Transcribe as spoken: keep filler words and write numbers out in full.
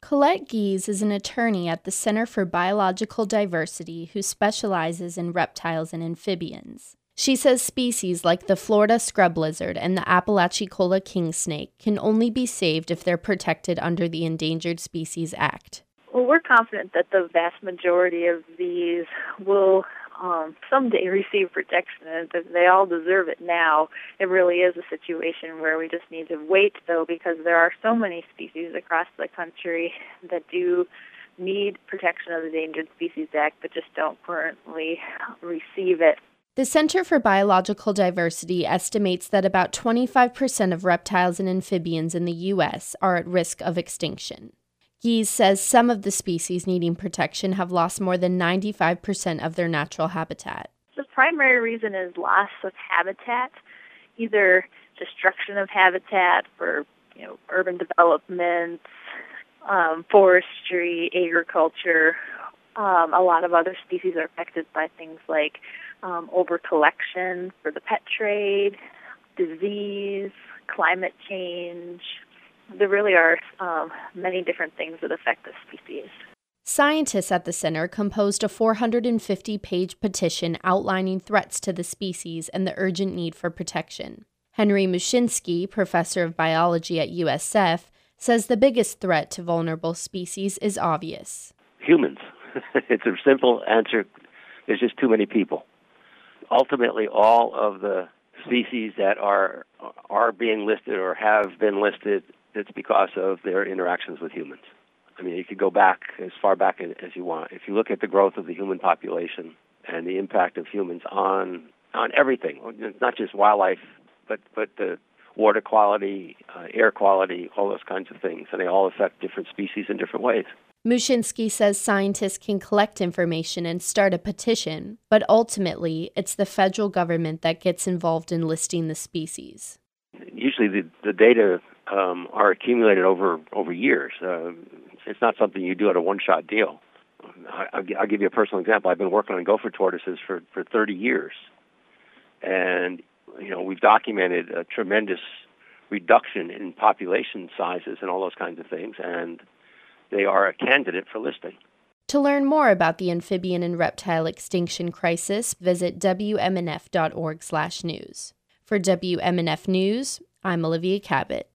Colette Gies is an attorney at the Center for Biological Diversity who specializes in reptiles and amphibians. She says species like the Florida scrub lizard and the Apalachicola king snake can only be saved if they're protected under the Endangered Species Act. Well, we're confident that the vast majority of these will um, someday receive protection, and that they all deserve it now. It really is a situation where we just need to wait, though, because there are so many species across the country that do need protection of the Endangered Species Act, but just don't currently receive it. The Center for Biological Diversity estimates that about twenty-five percent of reptiles and amphibians in the U S are at risk of extinction. Gies says some of the species needing protection have lost more than ninety-five percent of their natural habitat. The primary reason is loss of habitat, either destruction of habitat for you know urban development, um, forestry, agriculture. Um, a lot of other species are affected by things like um, over-collection for the pet trade, disease, climate change. There really are um, many different things that affect the species. Scientists at the center composed a four hundred fifty page petition outlining threats to the species and the urgent need for protection. Henry Mushinski, professor of biology at U S F, says the biggest threat to vulnerable species is obvious. Humans. It's a simple answer. There's just too many people. Ultimately, all of the species that are are being listed or have been listed, it's because of their interactions with humans. I mean, you could go back as far back as you want. If you look at the growth of the human population and the impact of humans on on everything, not just wildlife, but, but the water quality, uh, air quality, all those kinds of things, and they all affect different species in different ways. Mushinski says scientists can collect information and start a petition, but ultimately it's the federal government that gets involved in listing the species. Usually the, the data um, are accumulated over, over years. Uh, it's not something you do at a one-shot deal. I, I'll, I'll give you a personal example. I've been working on gopher tortoises for, for thirty years. And, you know, we've documented a tremendous reduction in population sizes and all those kinds of things, and they are a candidate for listing. To learn more about the amphibian and reptile extinction crisis, visit W M N F dot org slash news. For W M N F News, I'm Olivia Cabot.